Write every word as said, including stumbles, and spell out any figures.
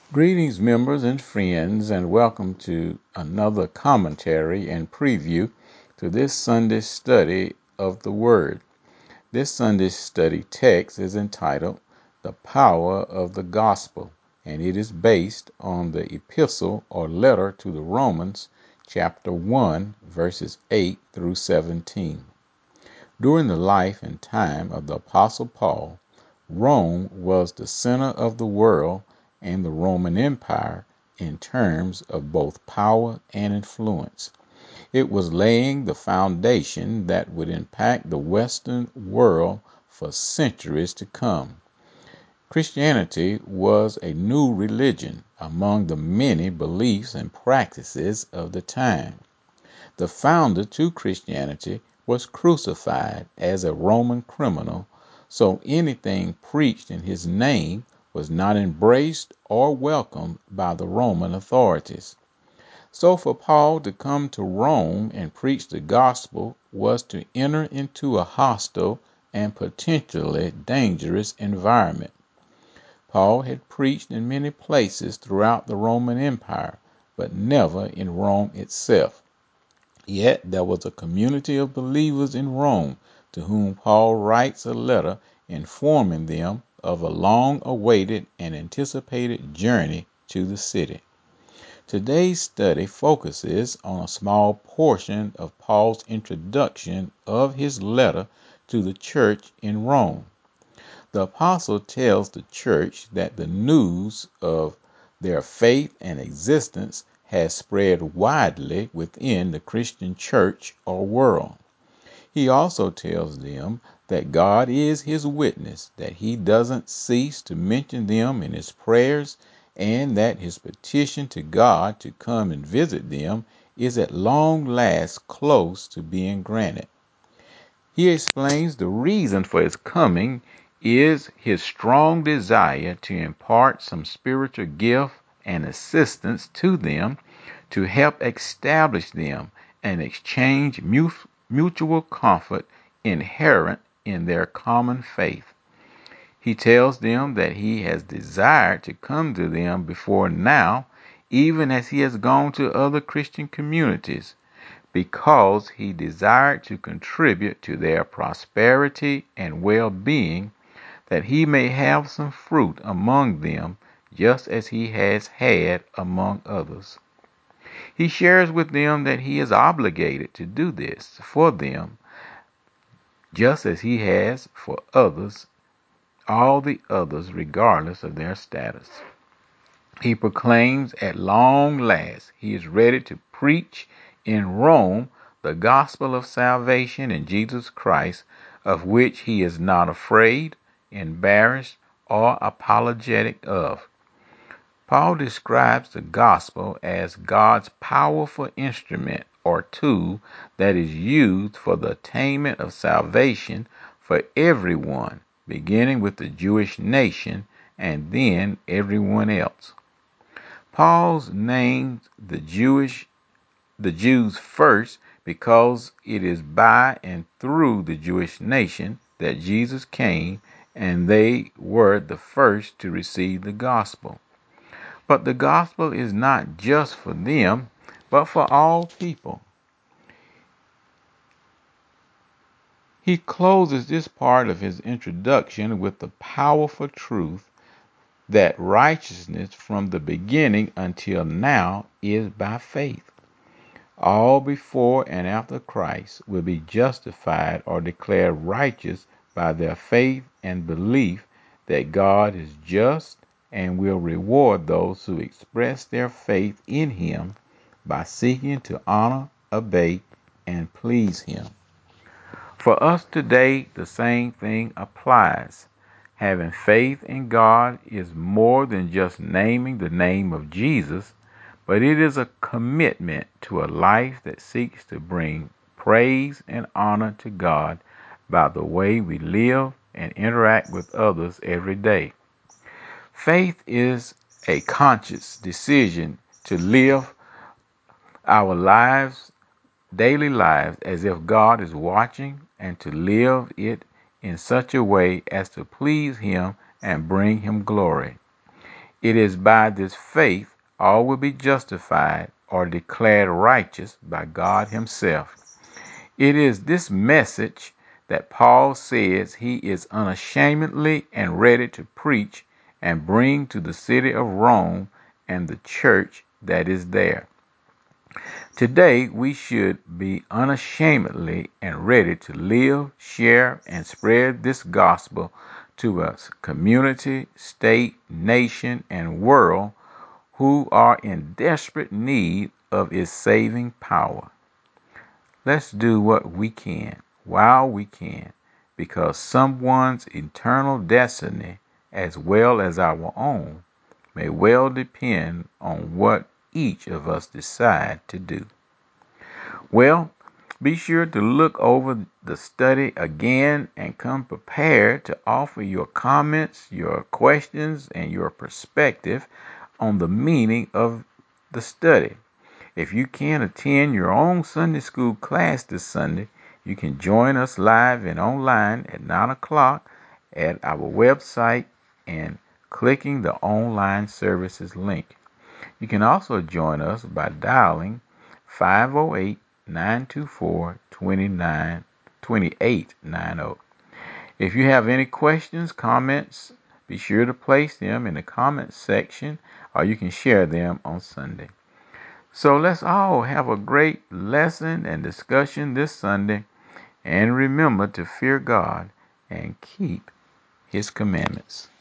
Greetings, members and friends, and welcome to another commentary and preview to this Sunday study of the Word. This Sunday study text is entitled The Power of the Gospel, and it is based on the epistle or letter to the Romans, chapter one, verses eight through seventeen. During the life and time of the Apostle Paul, Rome was the center of the world and the Roman Empire in terms of both power and influence. It was laying the foundation that would impact the Western world for centuries to come. Christianity was a new religion among the many beliefs and practices of the time. The founder to Christianity was crucified as a Roman criminal, so anything preached in his name was not embraced or welcomed by the Roman authorities. So for Paul to come to Rome and preach the gospel was to enter into a hostile and potentially dangerous environment. Paul had preached in many places throughout the Roman Empire, but never in Rome itself. Yet there was a community of believers in Rome to whom Paul writes a letter informing them of a long-awaited and anticipated journey to the city. Today's study focuses on a small portion of Paul's introduction of his letter to the church in Rome. The apostle tells the church that the news of their faith and existence has spread widely within the Christian church or world. He also tells them that God is his witness, that he doesn't cease to mention them in his prayers, and that his petition to God to come and visit them is at long last close to being granted. He explains the reason for his coming is his strong desire to impart some spiritual gift and assistance to them to help establish them and exchange mutual comfort inherent in their common faith. He tells them that he has desired to come to them before now, even as he has gone to other Christian communities, because he desired to contribute to their prosperity and well-being, that he may have some fruit among them, just as he has had among others. He shares with them that he is obligated to do this for them, just as he has for others, all the others, regardless of their status. He proclaims at long last he is ready to preach in Rome the gospel of salvation in Jesus Christ, of which he is not afraid, embarrassed, or apologetic of. Paul describes the gospel as God's powerful instrument or tool that is used for the attainment of salvation for everyone, beginning with the Jewish nation and then everyone else. Paul's names the Jewish the Jews first because it is by and through the Jewish nation that Jesus came, and they were the first to receive the gospel. But the gospel is not just for them, but for all people. He closes this part of his introduction with the powerful truth that righteousness from the beginning until now is by faith. All before and after Christ will be justified or declared righteous by their faith and belief that God is just and will reward those who express their faith in him by seeking to honor, obey, and please him. For us today, the same thing applies. Having faith in God is more than just naming the name of Jesus, but it is a commitment to a life that seeks to bring praise and honor to God by the way we live and interact with others every day. Faith is a conscious decision to live our lives, daily lives, as if God is watching and to live it in such a way as to please him and bring him glory. It is by this faith all will be justified or declared righteous by God Himself. It is this message that Paul says he is unashamedly and ready to preach and bring to the city of Rome and the church that is there. Today, we should be unashamedly and ready to live, share, and spread this gospel to a community, state, nation, and world who are in desperate need of its saving power. Let's do what we can while we can, because someone's eternal destiny, as well as our own, may well depend on what each of us decide to do. Well, be sure to look over the study again and come prepared to offer your comments, your questions, and your perspective on the meaning of the study. If you can't attend your own Sunday school class this Sunday, you can join us live and online at nine o'clock at our website and clicking the online services link. You can also join us by dialing five oh eight, nine two four, two eight nine oh. If you have any questions, comments, be sure to place them in the comments section, or you can share them on Sunday. So let's all have a great lesson and discussion this Sunday, and remember to fear God and keep His commandments.